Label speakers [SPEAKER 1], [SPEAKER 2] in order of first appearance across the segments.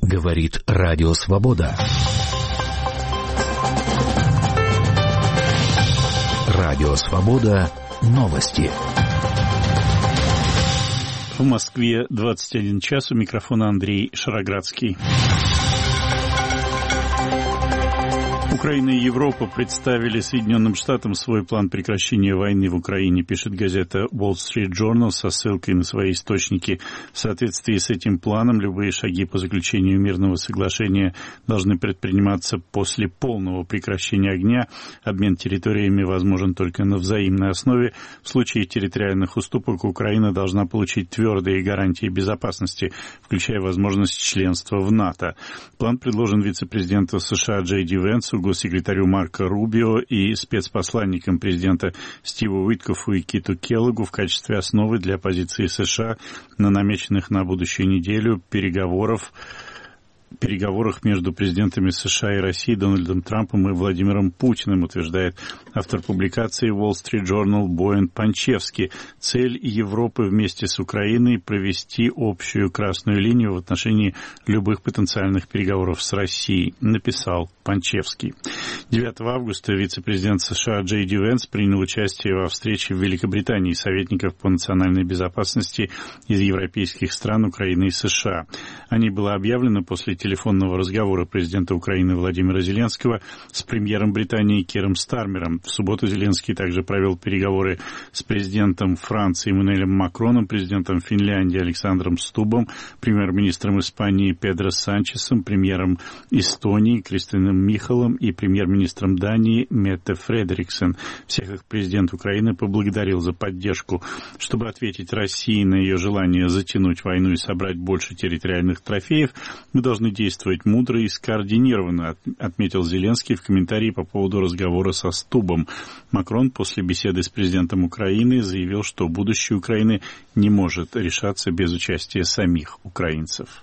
[SPEAKER 1] Говорит Радио Свобода. Радио Свобода. Новости.
[SPEAKER 2] В Москве 21 час. У микрофона Андрей Шароградский. Украина и Европа представили Соединенным Штатам свой план прекращения войны в Украине, пишет газета Wall Street Journal со ссылкой на свои источники. В соответствии с этим планом любые шаги по заключению мирного соглашения должны предприниматься после полного прекращения огня. Обмен территориями возможен только на взаимной основе. В случае территориальных уступок Украина должна получить твердые гарантии безопасности, включая возможность членства в НАТО. План предложен вице-президенту США Джей Ди Венсу, госсекретарю Марко Рубио и спецпосланникам президента Стиву Уиткофу и Киту Келлогу в качестве основы для позиции США на намеченных на будущую неделю переговорах между президентами США и России Дональдом Трампом и Владимиром Путиным, утверждает автор публикации Wall Street Journal Боян Панчевский. Цель Европы вместе с Украиной — провести общую красную линию в отношении любых потенциальных переговоров с Россией, написал Панчевский. 9 августа вице-президент США Джей Ди Венс принял участие во встрече в Великобритании советников по национальной безопасности из европейских стран, Украины и США. О ней было объявлено после телефонного разговора президента Украины Владимира Зеленского с премьером Британии Киром Стармером. В субботу Зеленский также провел переговоры с президентом Франции Эммануэлем Макроном, президентом Финляндии Александром Стубом, премьер-министром Испании Педро Санчесом, премьером Эстонии Кристианом Михалом и премьер-министром Дании Метте Фредериксен. Всех их президент Украины поблагодарил за поддержку. Чтобы ответить России на ее желание затянуть войну и собрать больше территориальных трофеев, мы должны действовать мудро и скоординированно, отметил Зеленский в комментарии по поводу разговора со Стубом. Макрон после беседы с президентом Украины заявил, что будущее Украины не может решаться без участия самих украинцев.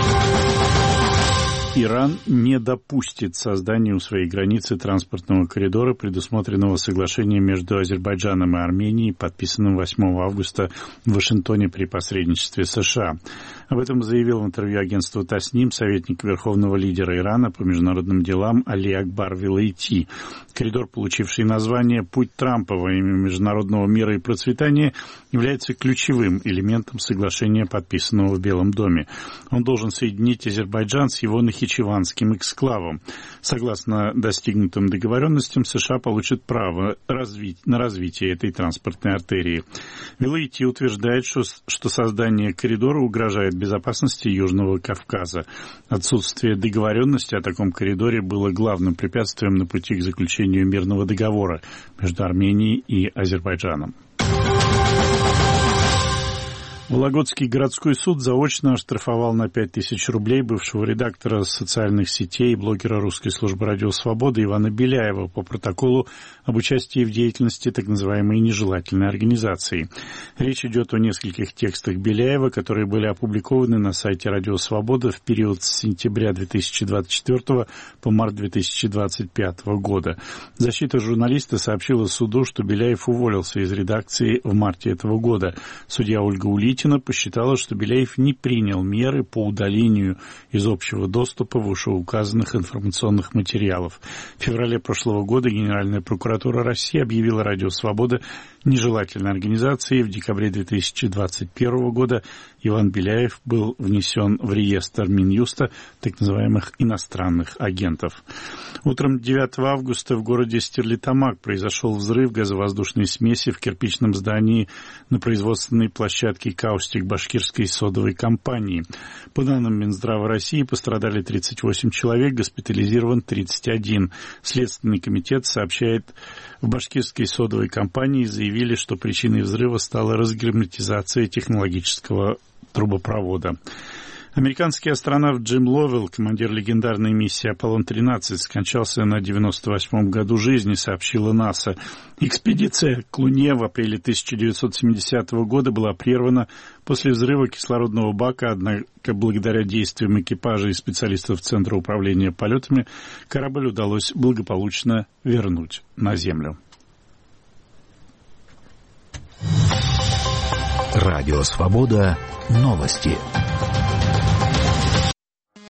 [SPEAKER 2] Иран не допустит создания у своей границы транспортного коридора, предусмотренного соглашением между Азербайджаном и Арменией, подписанным 8 августа в Вашингтоне при посредничестве США. Об этом заявил в интервью агентству Тасним советник верховного лидера Ирана по международным делам Али Акбар Вилайти. Коридор, получивший название «Путь Трампа во имя международного мира и процветания», является ключевым элементом соглашения, подписанного в Белом доме. Он должен соединить Азербайджан с его Нахичеванским эксклавом. Согласно достигнутым договоренностям, США получат право на развитие этой транспортной артерии. Вилайти утверждает, что создание коридора угрожает безопасности Южного Кавказа. Отсутствие договоренности о таком коридоре было главным препятствием на пути к заключению мирного договора между Арменией и Азербайджаном. Вологодский городской суд заочно оштрафовал на 5000 рублей бывшего редактора социальных сетей и блогера Русской службы радио «Свобода» Ивана Беляева по протоколу об участии в деятельности так называемой нежелательной организации. Речь идет о нескольких текстах Беляева, которые были опубликованы на сайте радио «Свобода» в период с сентября 2024 по март 2025 года. Защита журналиста сообщила суду, что Беляев уволился из редакции в марте этого года. Судья Ольга Улитина посчитала, что Беляев не принял меры по удалению из общего доступа вышеуказанных информационных материалов. В феврале прошлого года Генеральная прокуратура России объявила радио «Свобода» нежелательной организацией. В декабре 2021 года Иван Беляев был внесен в реестр Минюста так называемых иностранных агентов. Утром 9 августа в городе Стерлитамак произошел взрыв газовоздушной смеси в кирпичном здании на производственной площадке «Каустик» башкирской содовой компании. По данным Минздрава России, пострадали 38 человек, госпитализирован 31. Следственный комитет сообщает, в башкирской содовой компании заявили, что причиной взрыва стала разгерметизация технологического трубопровода. Американский астронавт Джим Ловелл, командир легендарной миссии «Аполлон-13», скончался на 98-м году жизни, сообщила НАСА. Экспедиция к Луне в апреле 1970 года была прервана после взрыва кислородного бака, однако благодаря действиям экипажа и специалистов Центра управления полетами корабль удалось благополучно вернуть на Землю.
[SPEAKER 1] Радио «Свобода». Новости.